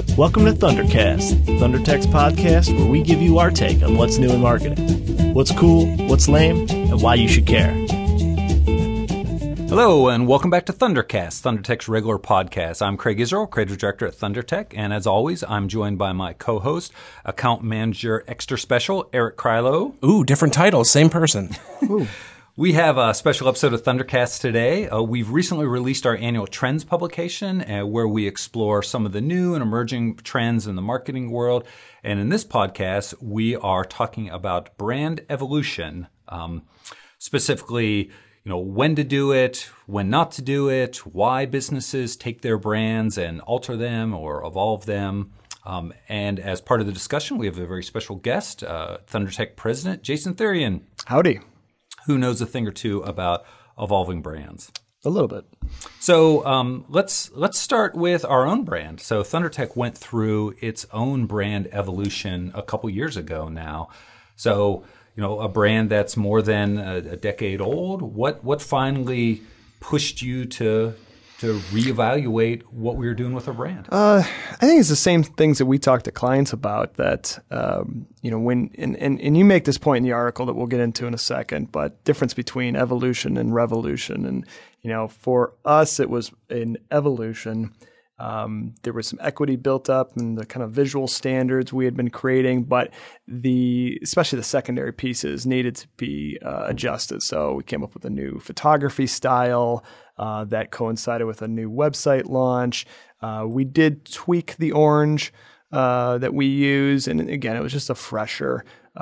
Welcome to Thundercast, Thundertech's podcast where we give you our take on what's new in marketing, what's cool, what's lame, and why you should care. Hello, and welcome back to Thundercast, Thundertech's regular podcast. I'm Craig Israel, Creative Director at Thundertech, and as always, I'm joined by my co-host, Account Manager Extra Special, Eric Krylo. Ooh, different title, same person. Ooh. We have a special episode of Thundercast today. We've recently released our annual Trends publication where we explore some of the new and emerging trends in the marketing world. And in this podcast, we are talking about brand evolution, specifically, when to do it, when not to do it, why businesses take their brands and alter them or evolve them. And as part of the discussion, we have a very special guest, Thundertech President Jason Therian. Howdy. Who knows a thing or two about evolving brands. A little bit. So let's start with our own brand. So Thundertech went through its own brand evolution a couple years ago now. So, a brand that's more than a decade old. What finally pushed you to reevaluate what we were doing with our brand? I think it's the same things that we talk to clients about that, when, and you make this point in the article that we'll get into in a second, but difference between evolution and revolution. And, for us, it was an evolution. There was some equity built up in the kind of visual standards we had been creating, but especially the secondary pieces needed to be adjusted. So we came up with a new photography style that coincided with a new website launch. We did tweak the orange that we use, and again, it was just a fresher,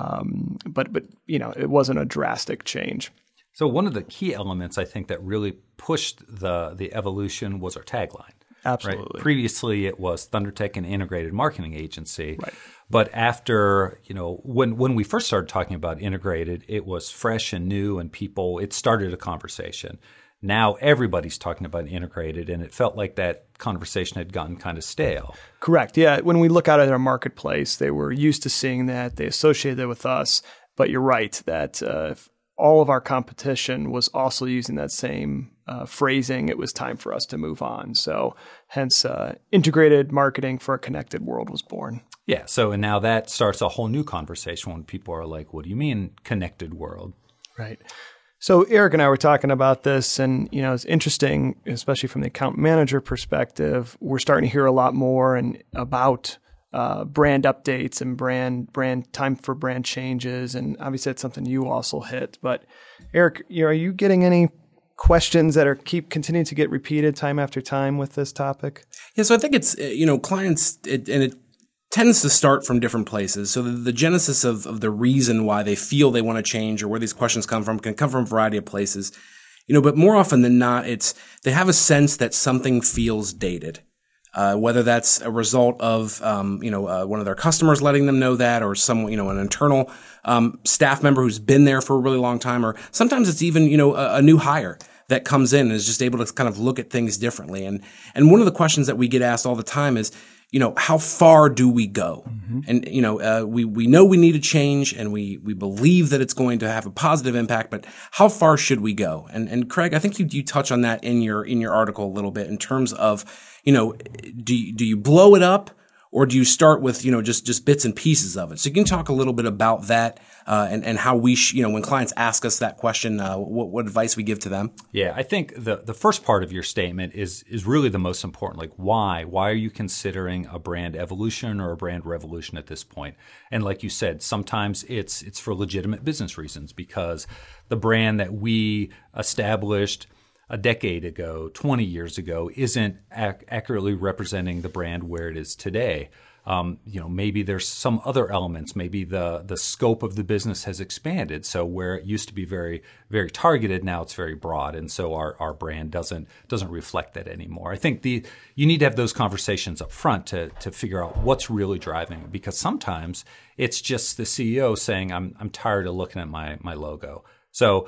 but it wasn't a drastic change. So one of the key elements I think that really pushed the evolution was our tagline. Absolutely. Right? Previously, it was Thundertech, an integrated marketing agency. Right. But after, when we first started talking about integrated, it was fresh and new, and it started a conversation. Now everybody's talking about integrated, and it felt like that conversation had gotten kind of stale. Correct. Yeah. When we look out at our marketplace, they were used to seeing that. They associated it with us. But you're right that all of our competition was also using that same phrasing. It was time for us to move on. So hence integrated marketing for a connected world was born. Yeah. So and now that starts a whole new conversation when people are like, what do you mean connected world? Right. So Eric and I were talking about this, and it's interesting, especially from the account manager perspective. We're starting to hear a lot more about brand updates and brand time for brand changes, and obviously that's something you also hit. But Eric, are you getting any questions that keep continuing to get repeated time after time with this topic? Yeah, so I think it's clients, and it tends to start from different places. So the genesis of the reason why they feel they want to change or where these questions come from can come from a variety of places. But more often than not, they have a sense that something feels dated. Whether that's a result of, one of their customers letting them know that, or some, an internal, staff member who's been there for a really long time, or sometimes it's even, a new hire that comes in and is just able to kind of look at things differently. And one of the questions that we get asked all the time is, how far do we go? Mm-hmm. And, we know we need to change, and we believe that it's going to have a positive impact, but how far should we go? And Craig, I think you touch on that in your article a little bit in terms of, do you blow it up, or do you start with, just bits and pieces of it? So you can talk a little bit about that, and how we, when clients ask us that question, what advice we give to them. Yeah, I think the first part of your statement is really the most important. Like, why? Why are you considering a brand evolution or a brand revolution at this point? And like you said, sometimes it's for legitimate business reasons, because the brand that we established a decade ago, 20 years ago, isn't accurately representing the brand where it is today. Maybe there's some other elements. Maybe the scope of the business has expanded. So where it used to be very, very targeted, now it's very broad. And so our brand doesn't reflect that anymore. I think you need to have those conversations up front to figure out what's really driving it, because sometimes it's just the CEO saying, I'm tired of looking at my logo. So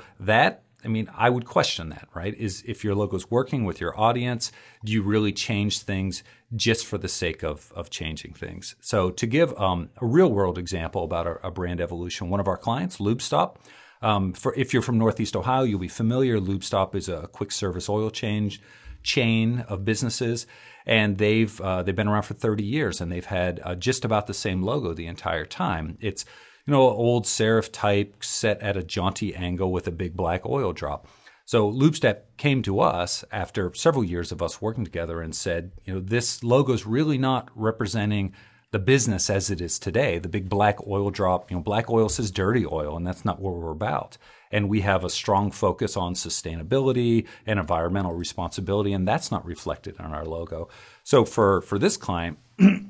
I would question that, right? Is if your logo's working with your audience, do you really change things just for the sake of changing things? So to give a real world example about a brand evolution, one of our clients, LubeStop, if you're from Northeast Ohio, you'll be familiar. LubeStop is a quick service oil change chain of businesses, and they've been around for 30 years, and they've had just about the same logo the entire time. It's old serif type set at a jaunty angle with a big black oil drop. So Loopstep came to us after several years of us working together and said, this logo is really not representing the business as it is today. The big black oil drop, black oil says dirty oil, and that's not what we're about. And we have a strong focus on sustainability and environmental responsibility, and that's not reflected on our logo. So for this client,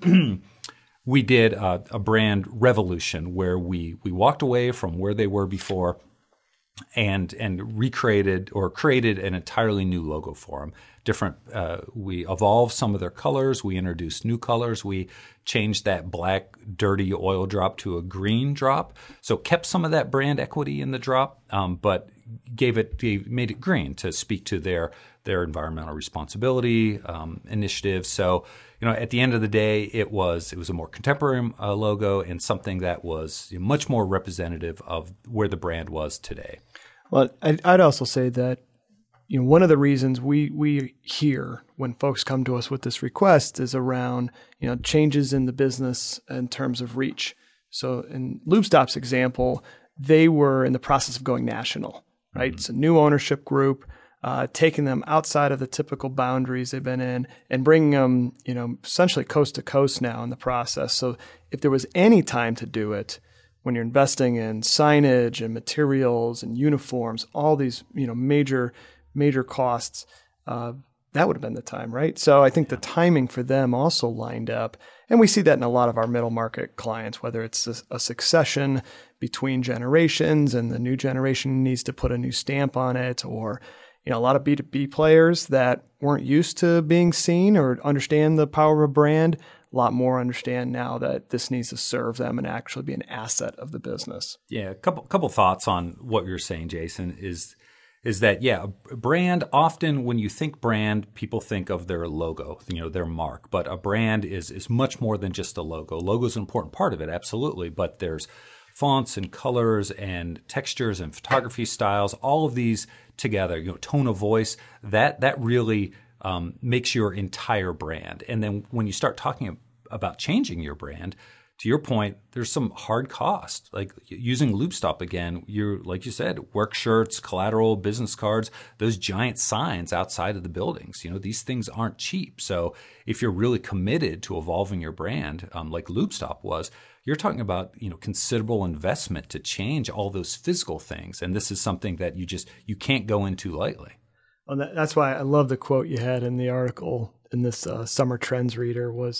we did a brand revolution where we walked away from where they were before and recreated or created an entirely new logo for them. We evolved some of their colors. We introduced new colors. We changed that black dirty oil drop to a green drop. So kept some of that brand equity in the drop, but made it green to speak to their environmental responsibility initiatives. So at the end of the day, it was a more contemporary logo and something that was much more representative of where the brand was today. Well, I'd also say that one of the reasons we hear when folks come to us with this request is around changes in the business in terms of reach. So in Loopstop's example, they were in the process of going national, right? It's a new ownership group, taking them outside of the typical boundaries they've been in and bringing them, essentially coast to coast now in the process. So if there was any time to do it, when you're investing in signage and materials and uniforms, all these, major costs, that would have been the time, right? So I think the timing for them also lined up. And we see that in a lot of our middle market clients, whether it's a succession between generations and the new generation needs to put a new stamp on it, or a lot of B2B players that weren't used to being seen or understand the power of a brand, a lot more understand now that this needs to serve them and actually be an asset of the business. Yeah, a couple thoughts on what you're saying, Jason, is that, a brand, often when you think brand, people think of their logo, their mark. But a brand is much more than just a logo. Logo is an important part of it, absolutely. But there's fonts and colors and textures and photography styles, all of these together, tone of voice, that really makes your entire brand. And then when you start talking about changing your brand, to your point, there's some hard cost. Like using Loopstop again, like you said, work shirts, collateral, business cards, those giant signs outside of the buildings. These things aren't cheap. So if you're really committed to evolving your brand, like Loopstop was, you're talking about considerable investment to change all those physical things. And this is something that you can't go into lightly. Well, that's why I love the quote you had in the article in this Summer Trends reader was,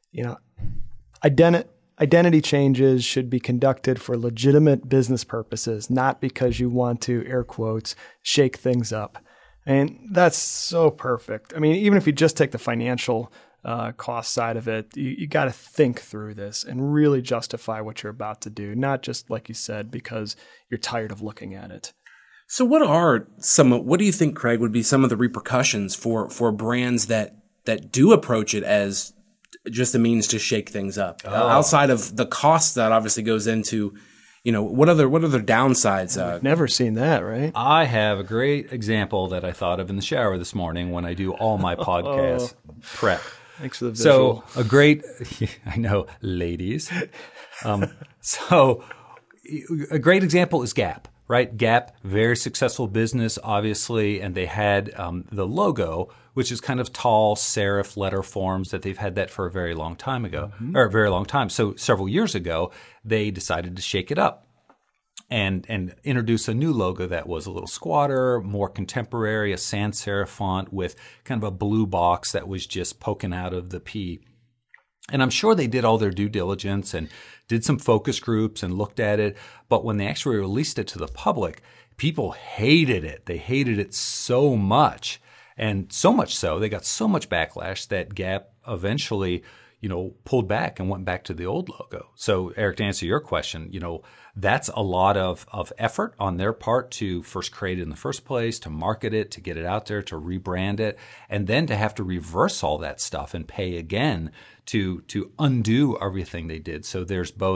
identity changes should be conducted for legitimate business purposes, not because you want to, air quotes, shake things up. And that's so perfect. I mean, even if you just take the financial cost side of it, you got to think through this and really justify what you're about to do, not just, like you said, because you're tired of looking at it. So what do you think, Craig, would be some of the repercussions for brands that do approach it as just a means to shake things up? Outside of the cost that obviously goes into, what other downsides? I've never seen that, right? I have a great example that I thought of in the shower this morning when I do all my podcast prep. Thanks for the visual. So I know, ladies. So a great example is Gap. Right? Gap, very successful business, obviously, and they had the logo, which is kind of tall serif letter forms that they've had that for a very long time ago, or a very long time. So several years ago, they decided to shake it up and introduce a new logo that was a little squatter, more contemporary, a sans serif font with kind of a blue box that was just poking out of the P. And I'm sure they did all their due diligence and did some focus groups and looked at it. But when they actually released it to the public, people hated it. They hated it so much. And so much so, they got so much backlash that Gap eventually, pulled back and went back to the old logo. So Eric, to answer your question, that's a lot of effort on their part to first create it in the first place, to market it, to get it out there, to rebrand it, and then to have to reverse all that stuff and pay again to undo everything they did. So there's both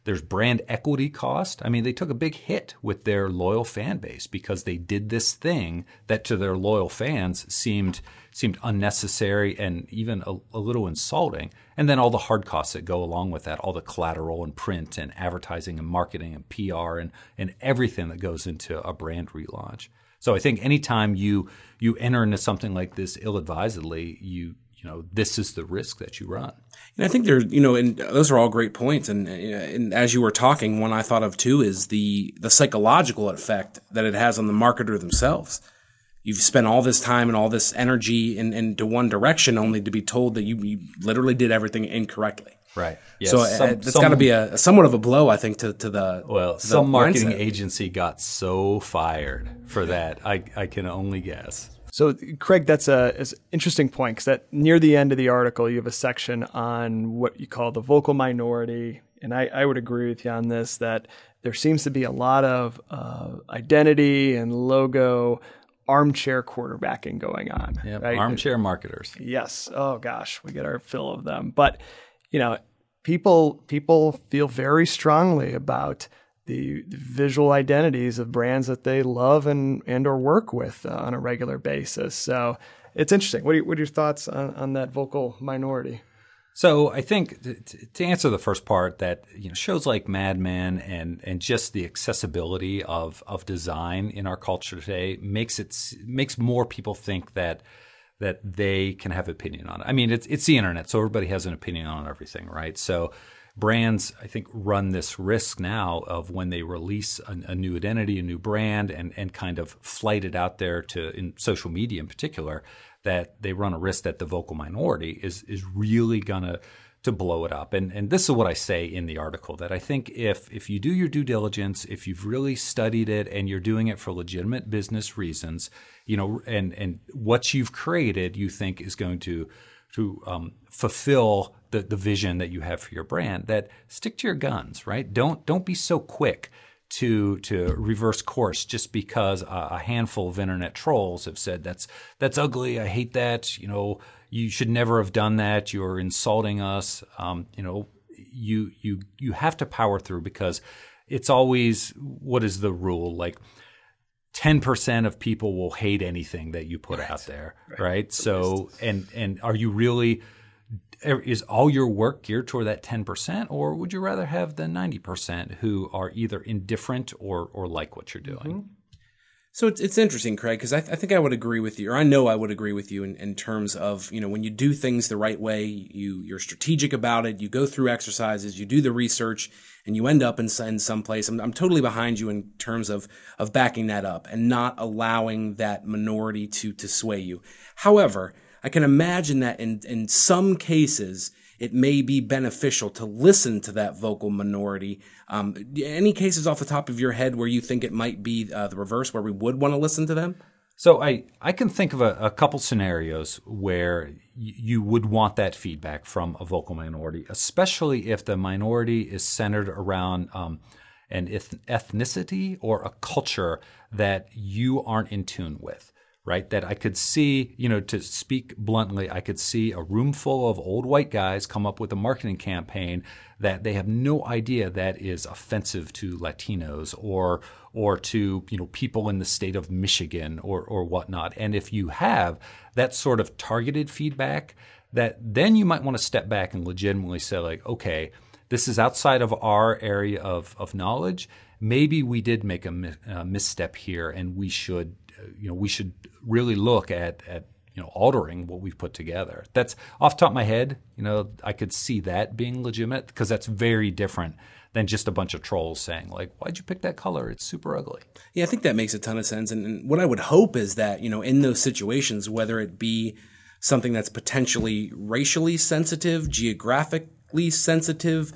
There's brand equity cost. I mean, they took a big hit with their loyal fan base because they did this thing that to their loyal fans seemed unnecessary and even a little insulting. And then all the hard costs that go along with that, all the collateral and print and advertising and marketing and PR and everything that goes into a brand relaunch. So I think anytime you enter into something like this ill-advisedly, you know, this is the risk that you run. And I think there's, and those are all great points. And as you were talking, one I thought of too is the psychological effect that it has on the marketer themselves. You've spent all this time and all this energy into one direction only to be told that you literally did everything incorrectly. Right. Yes. So it's got to be a somewhat of a blow, I think, to the some marketing mindset. agency got so fired for that. I can only guess. So, Craig, that's an interesting point, because that near the end of the article, you have a section on what you call the vocal minority. And I would agree with you on this, that there seems to be a lot of identity and logo armchair quarterbacking going on. Yep. Right? Armchair marketers. Yes. Oh, gosh, we get our fill of them. But, people feel very strongly about the visual identities of brands that they love and or work with on a regular basis. So it's interesting. What are your thoughts on that vocal minority? So I think to answer the first part, that shows like Mad Men and just the accessibility of design in our culture today makes more people think that they can have opinion on it. I mean, it's the internet, so everybody has an opinion on everything, right? So brands, I think, run this risk now of when they release a new identity, a new brand, and kind of flight it out there in social media in particular, that they run a risk that the vocal minority is really gonna to blow it up. And this is what I say in the article, that I think if you do your due diligence, if you've really studied it and you're doing it for legitimate business reasons, and what you've created you think is going to fulfill the vision that you have for your brand, that stick to your guns, right? Don't be so quick to reverse course just because a handful of internet trolls have said that's ugly, I hate that, you should never have done that, you're insulting us. You have to power through, because it's always, what is the rule? Like 10% of people will hate anything that you put out there, right? So, and are you really, is all your work geared toward that 10%, or would you rather have the 90% who are either indifferent or like what you're doing? Mm-hmm. So it's interesting, Craig, because I think I would agree with you, or I know I would agree with you in terms of, when you do things the right way, you're strategic about it, you go through exercises, you do the research, and you end up in some place. I'm totally behind you in terms of backing that up and not allowing that minority to sway you. However, I can imagine that in some cases, it may be beneficial to listen to that vocal minority. Any cases off the top of your head where you think it might be the reverse, where we would want to listen to them? So I can think of a couple scenarios where you would want that feedback from a vocal minority, especially if the minority is centered around an ethnicity or a culture that you aren't in tune with. Right, that I could see, to speak bluntly, I could see a room full of old white guys come up with a marketing campaign that they have no idea that is offensive to Latinos or to people in the state of Michigan or whatnot. And if you have that sort of targeted feedback, that then you might want to step back and legitimately say, like, okay, this is outside of our area of knowledge. Maybe we did make a misstep here, and we should really look at altering what we've put together. That's off the top of my head. I could see that being legitimate, because that's very different than just a bunch of trolls saying, like, why'd you pick that color? It's super ugly. Yeah, I think that makes a ton of sense. And what I would hope is that, in those situations, whether it be something that's potentially racially sensitive, geographically sensitive,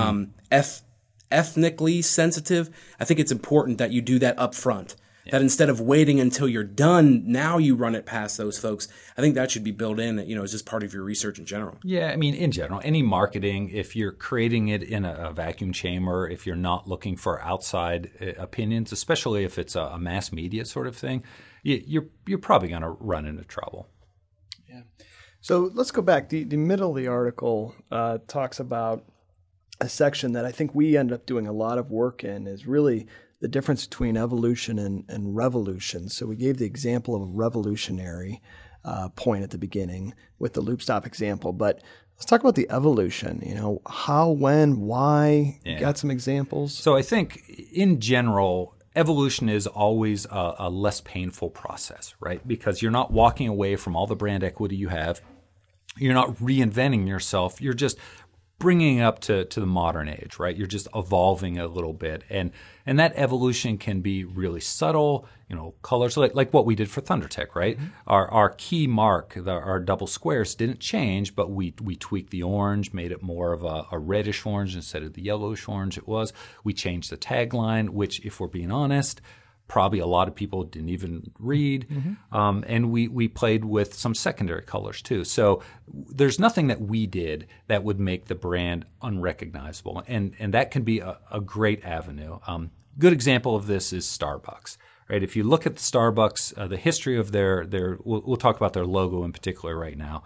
ethnically sensitive, I think it's important that you do that up front. Yeah. That instead of waiting until you're done, now you run it past those folks. I think that should be built in, as just part of your research in general. Yeah, I mean, in general, any marketing, if you're creating it in a vacuum chamber, if you're not looking for outside opinions, especially if it's a mass media sort of thing, you're probably going to run into trouble. Yeah. So let's go back. The middle of the article talks about a section that I think we end up doing a lot of work in is really the difference between evolution and revolution. So we gave the example of a revolutionary point at the beginning with the loop stop example, but let's talk about the evolution. How, when, why. Yeah. You got some examples? So I think in general, evolution is always a less painful process, right? Because you're not walking away from all the brand equity you have. You're not reinventing yourself. You're just bringing it up to the modern age, right? You're just evolving a little bit. And that evolution can be really subtle, colors like what we did for ThunderTech, right? Mm-hmm. Our key mark, our double squares didn't change, but we tweaked the orange, made it more of a reddish orange instead of the yellowish orange it was. We changed the tagline, which, if we're being honest, probably a lot of people didn't even read. Mm-hmm. And we played with some secondary colors too. So there's nothing that we did that would make the brand unrecognizable. And that can be a great avenue. Good example of this is Starbucks, right? If you look at the Starbucks, the history of their we'll talk about their logo in particular right now.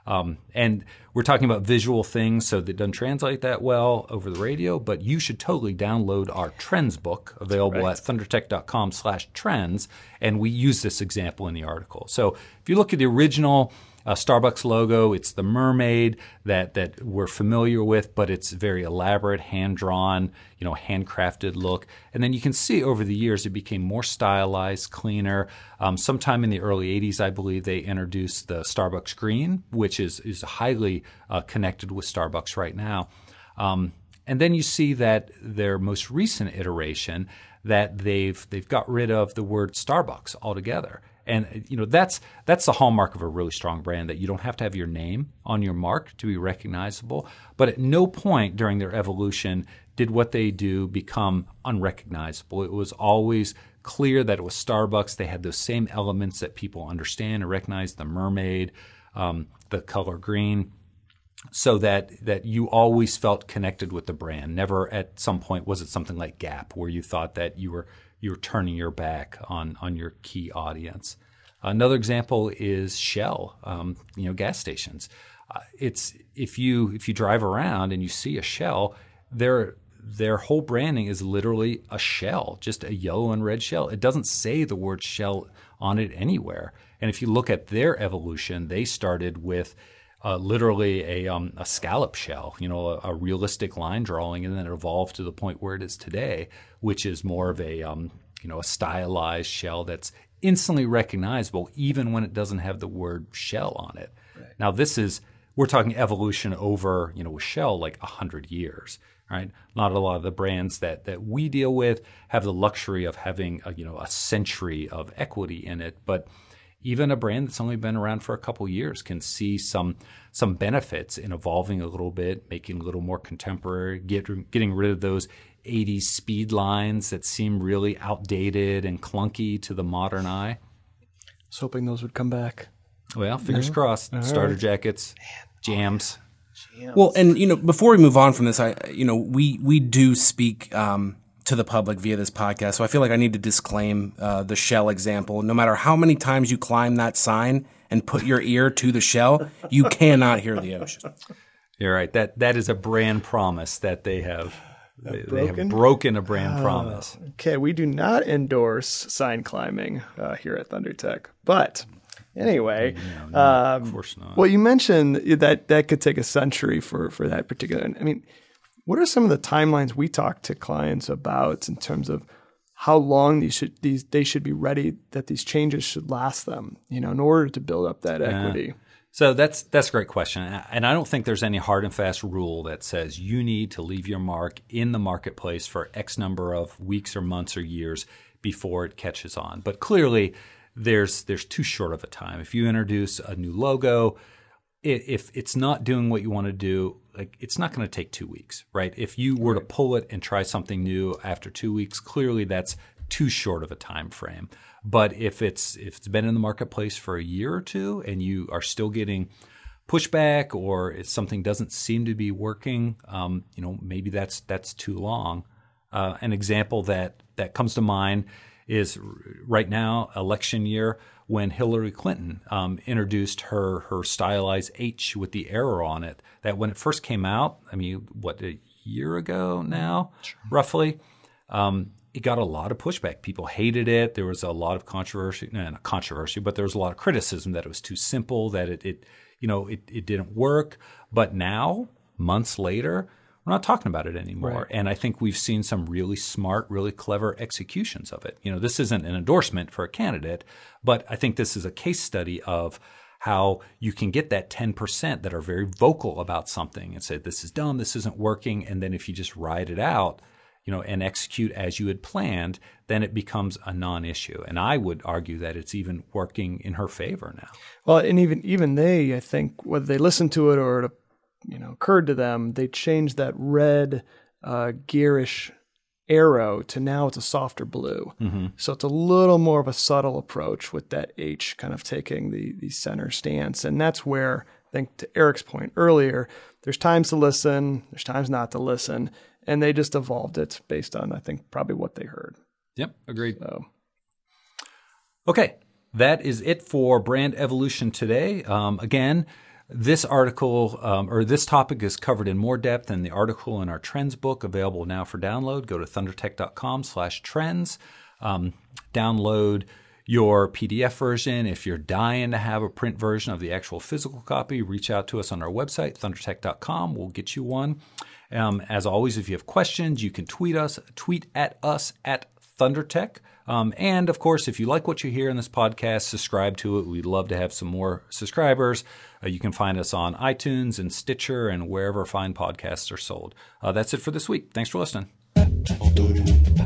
And we're talking about visual things, so that doesn't translate that well over the radio, but you should totally download our Trends book, available at thundertech.com/trends, and we use this example in the article. So if you look at the original Starbucks logo, it's the mermaid that we're familiar with, but it's very elaborate, hand-drawn, handcrafted look. And then you can see over the years it became more stylized, cleaner. Sometime in the early 80s, I believe, they introduced the Starbucks green, which is highly connected with Starbucks right now. And then you see that their most recent iteration, that they've got rid of the word Starbucks altogether. And that's the hallmark of a really strong brand, that you don't have to have your name on your mark to be recognizable. But at no point during their evolution did what they do become unrecognizable. It was always clear that it was Starbucks. They had those same elements that people understand and recognize: the mermaid, the color green, so that you always felt connected with the brand. Never at some point was it something like Gap, where you thought that you were turning your back on your key audience. Another example is Shell, gas stations. It's if you drive around and you see a Shell, their whole branding is literally a shell, just a yellow and red shell. It doesn't say the word Shell on it anywhere. And if you look at their evolution, they started with literally a scallop shell, a realistic line drawing, and then it evolved to the point where it is today, which is more of a stylized shell that's instantly recognizable, even when it doesn't have the word Shell on it. Right. Now, we're talking evolution over, with Shell, like 100 years, right? Not a lot of the brands that we deal with have the luxury of having a century of equity in it, but even a brand that's only been around for a couple years can see some benefits in evolving a little bit, making a little more contemporary, getting rid of those 80s speed lines that seem really outdated and clunky to the modern eye. I was hoping those would come back. Well, fingers crossed. All Starter jackets, jams. Well, and before we move on from this, we do speak to the public via this podcast, so I feel like I need to disclaim the shell example. No matter how many times you climb that sign and put your ear to the shell, you cannot hear the ocean. You're right. That is a brand promise that they have. They have broken a brand promise. Okay, we do not endorse sign climbing here at ThunderTech, but anyway, no, of course not. Well, you mentioned that could take a century for that particular. I mean, what are some of the timelines we talk to clients about in terms of how long they should be ready, that these changes should last them, in order to build up that equity? So that's a great question. And I don't think there's any hard and fast rule that says you need to leave your mark in the marketplace for X number of weeks or months or years before it catches on. But clearly there's too short of a time. If you introduce a new logo, if it's not doing what you want to do, it's not going to take 2 weeks, right? If you were to pull it and try something new after 2 weeks, clearly that's too short of a time frame. But if it's been in the marketplace for a year or two and you are still getting pushback, or if something doesn't seem to be working, maybe that's too long. An example that comes to mind is right now, election year, when Hillary Clinton introduced her stylized H with the arrow on it. That when it first came out, a year ago now, roughly. It got a lot of pushback. People hated it. There was a lot of controversy, not controversy, but there was a lot of criticism that it was too simple, that it didn't work. But now, months later, we're not talking about it anymore. Right. And I think we've seen some really smart, really clever executions of it. This isn't an endorsement for a candidate, but I think this is a case study of how you can get that 10% that are very vocal about something and say, this is dumb, this isn't working. And then if you just ride it out, and execute as you had planned, then it becomes a non-issue. And I would argue that it's even working in her favor now. Well, and even they, I think, whether they listened to it or it occurred to them, they changed that red gearish arrow to now it's a softer blue. Mm-hmm. So it's a little more of a subtle approach with that H kind of taking the center stance. And that's where, I think to Eric's point earlier, there's times to listen, there's times not to listen. And they just evolved it based on, I think, probably what they heard. Yep, agreed. So. Okay, that is it for Brand Evolution today. Again, this article or this topic is covered in more depth in the article in our Trends book, available now for download. Go to thundertech.com/trends. Download your PDF version. If you're dying to have a print version of the actual physical copy, reach out to us on our website, thundertech.com. We'll get you one. As always, if you have questions, you can tweet at us at ThunderTech. And of course, if you like what you hear in this podcast, subscribe to it. We'd love to have some more subscribers. You can find us on iTunes and Stitcher and wherever fine podcasts are sold. That's it for this week. Thanks for listening.